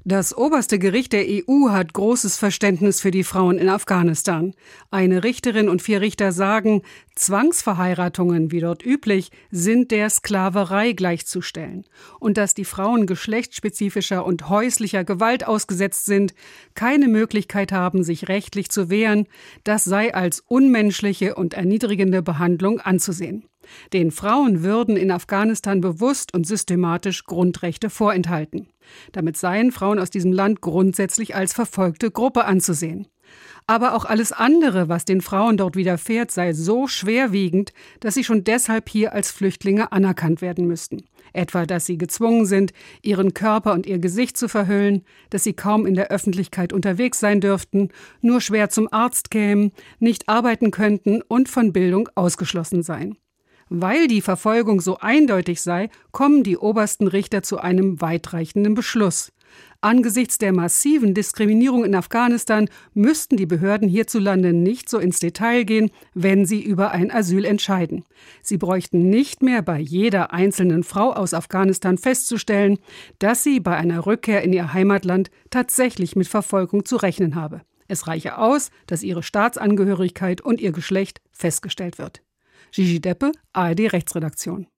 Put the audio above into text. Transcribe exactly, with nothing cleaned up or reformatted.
Das oberste Gericht der E U hat großes Verständnis für die Frauen in Afghanistan. Eine Richterin und vier Richter sagen, Zwangsverheiratungen, wie dort üblich, sind der Sklaverei gleichzustellen. Und dass die Frauen geschlechtsspezifischer und häuslicher Gewalt ausgesetzt sind, keine Möglichkeit haben, sich rechtlich zu wehren, das sei als unmenschliche und erniedrigende Behandlung anzusehen. Den Frauen würden in Afghanistan bewusst und systematisch Grundrechte vorenthalten. Damit seien Frauen aus diesem Land grundsätzlich als verfolgte Gruppe anzusehen. Aber auch alles andere, was den Frauen dort widerfährt, sei so schwerwiegend, dass sie schon deshalb hier als Flüchtlinge anerkannt werden müssten. Etwa, dass sie gezwungen sind, ihren Körper und ihr Gesicht zu verhüllen, dass sie kaum in der Öffentlichkeit unterwegs sein dürften, nur schwer zum Arzt kämen, nicht arbeiten könnten und von Bildung ausgeschlossen seien. Weil die Verfolgung so eindeutig sei, kommen die obersten Richter zu einem weitreichenden Beschluss. Angesichts der massiven Diskriminierung in Afghanistan müssten die Behörden hierzulande nicht so ins Detail gehen, wenn sie über ein Asyl entscheiden. Sie bräuchten nicht mehr bei jeder einzelnen Frau aus Afghanistan festzustellen, dass sie bei einer Rückkehr in ihr Heimatland tatsächlich mit Verfolgung zu rechnen habe. Es reiche aus, dass ihre Staatsangehörigkeit und ihr Geschlecht festgestellt wird. Gigi Deppe, A R D Rechtsredaktion.